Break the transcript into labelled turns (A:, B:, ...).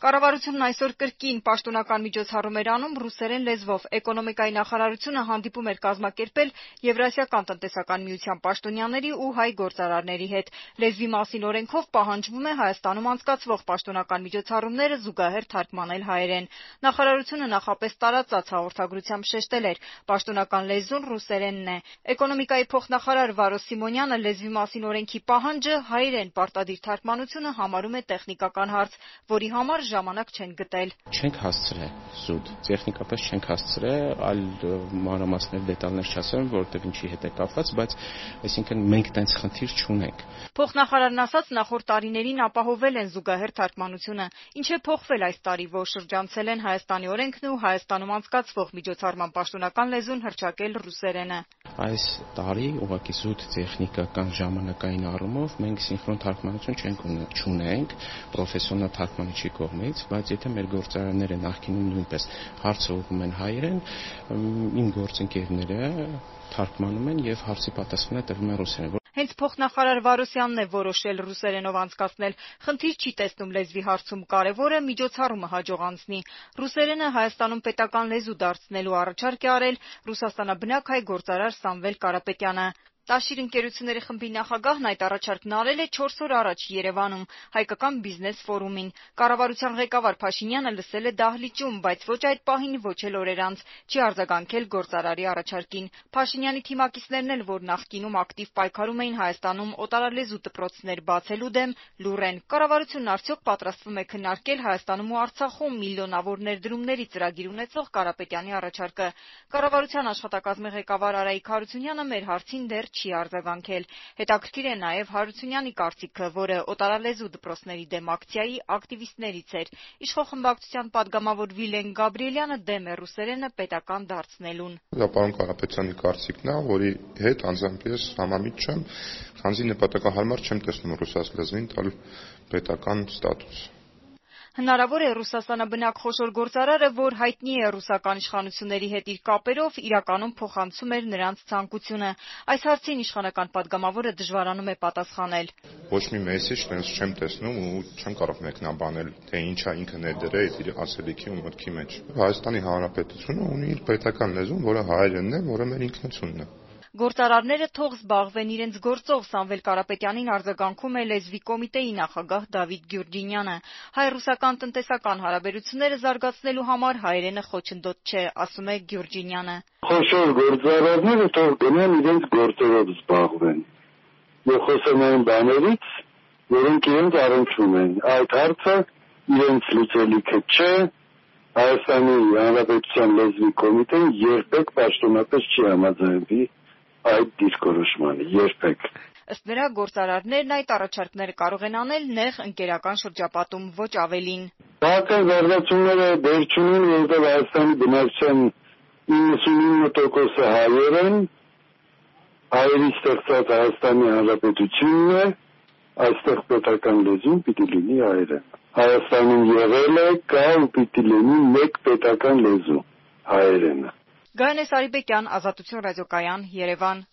A: Կառավարությունն այսօր կրկին պաշտոնական միջոցառում էր անում ռուսերեն լեզվով։ Էկոնոմիկայի նախարարությունը հանդիպում էր կազմակերպել Եվրասիական տնտեսական միության պաշտոնյաների ու հայ գործարարների հետ։ Լեզվի մասին օրենքով պահանջվում է Հայաստանում անցկացվող պաշտոնական միջոցառումները զուգահեռ թարգմանել հայերեն։ Նախարարությունը նախապես տարածած հաղորդագրությամբ շեշտել էր՝ պաշտոնական լեզուն ռուսերենն է։ Էկոնոմիկայի փոխնախարար Վարո Սիմոնյանը լեզվի մասին օրենքի պահանջը հայերեն պարտադիր թարգմանությունը համարում է տեխնիկական հարց, որի համար ժամանակ չեն գտել։
B: Չենք հասցրել զուտ, տեխնիկապես չենք հասցրել, այլ մանրամասներ դետալներ չասեմ, որովհետև ինչի հետ է կապված, բայց այսինքն մենք տենց խնդիր չունենք։
A: Փոխնախարարն ասաց, նախորդ տարիներին ապահովել են զուգահեռ թարգմանությունը։ Ինչ է փոխվել այս տարի, որ շրջանցել են Հայաստանի օրենքն ու Հայաստանում անցկացվող միջոցառման պաշտոնական լեզուն հռչակել ռուսերենը։
B: Այս տարի ուղղակի զուտ տեխնիկական ժամանակային առումով մենք սինխրոն թարգմանություն չունենք պրոֆեսիոնալ թարգմանիչի կողմից, բայց եթե մեր գործարանները նախկինում նույնպես հարցը ուղղում են հայերեն, իմ գործընկերները թարգմանում են եւ հարցի պատասխանը տրվում է ռուսերեն։
A: Հենց փոխնախարար Վարոսյանն է որոշել ռուսերենով անցկացնել։ Խնդիր չի տեսնում լեզվի հարցում, կարևորը միջոցառումը հաջող անցնի։ Ռուսերենը Հայաստանում պետական լեզու դարձնելու առաջարկ է արել Ռուսաստանաբնակ հայ գործարար Սամվել Կարապետյանը։ Տաշիր ընկերությունների խմբի նախագահն այդ առաջարկն արել է 4 օր առաջ Երևանում հայկական բիզնես ֆորումին։ Կառավարության ղեկավար Փաշինյանը լսել է դահլիճում, բայց ոչ այդ պահին, ոչ էլ օրեր անց, չի արձագանքել գործարարի առաջարկին։ Փաշինյանի թիմակիցներն էլ, որ նախկինում ակտիվ պայքարում էին Հայաստանում օտարալեզու դպրոցներ բացելու դեմ, լուռ են։ Կառավարությունն արդյոք պատրաստվում է քննարկել Հայաստանում ու Արցախում միլիոնավոր ներդրումների ծրագիր ունեցող Կարապետյանի առաջարկը։ Կառավարության աշխատակազմի ղեկավար Արայիկ Հարությունյանը մեր հարցին դեռ չի արձագանքել։ Հետաքրքիր է նաև Հարությունյանի կարծիքը, որը օտարալեզու դպրոցների դեմ ակցիայի ակտիվիստներից էր։ Իշխող խմբակցության падգամավոր Վիլեն Գաբրիելյանը դեմ է ռուսերենը պետական դարձնելուն։
C: Դա պարոն Կարապետյանի կարծիքն է, որի հետ անձամբ ես համամիտ չեմ, քանզի նպատակահարմար չեմ տեսնում ռուսաց լեզվին տալ պետական ստատուս։
A: Հնարավոր է Ռուսաստանաբնակ խոշոր գործարարը, որ հայտնի է ռուսական իշխանությունների հետ իր կապերով, իրականում փոխանցում էր նրանց ցանկությունը։ Այս հարցին իշխանական падգամավորը դժվարանում է պատասխանել։
C: Ոչ մի մեսեջ տենց չեմ տեսնում ու չեմ կարող մեկնաբանել, թե ինչա ինքը ներդրել իր ասելիքի ու մտքի մեջ։ Հայաստանի Հանրապետությունը ունի իր պետական լեզուն, որը հայերենն է, որը մեր ինքնությունն է։
A: Գործարարները թող զբաղվեն իրենց գործով, Սամվել Կարապետյանին արձագանքում է լեզվի կոմիտեի նախագահ Դավիթ Գյուրջինյանը։ Հայ-ռուսական տնտեսական հարաբերությունները զարգացնելու համար հայերենը խոչընդոտ չէ, ասում է Գյուրջինյանը։
D: Խոշոր գործարարները թող գնան իրենց գործերով զբաղվեն։ Եվ խոսեմ այն բաներից, որոնք իրենց առնչվում են։ Այդ հարցը իրենց լուծելիքը չէ։ Հայաստանի Հանրապետության լեզվի կոմիտեն երբեք պաշտոնապես չի համաձայնվի այդ դիրքորոշմանը, երբեք։
A: Ըստ նրա, գործարարներն այդ առաջարկները կարող են անել նեղ ընկերական շրջապատում, ոչ ավելին։
D: Բացական զարգացումները դեր չունեն, որովհետև Հայաստանի բնակչության 99%-ը հայեր են, հայերի ստեղծած Հայաստանի Հանրապետությունն է, այստեղ պետական լեզուն պիտի լինի հայերեն։ Հայաստանում եղել է, կա ու պիտի լինի մեկ պետական լեզու՝ հայերենը։
A: Գայանե Սարիբեկյան, Ազատություն ռադիոկայան, Երևան։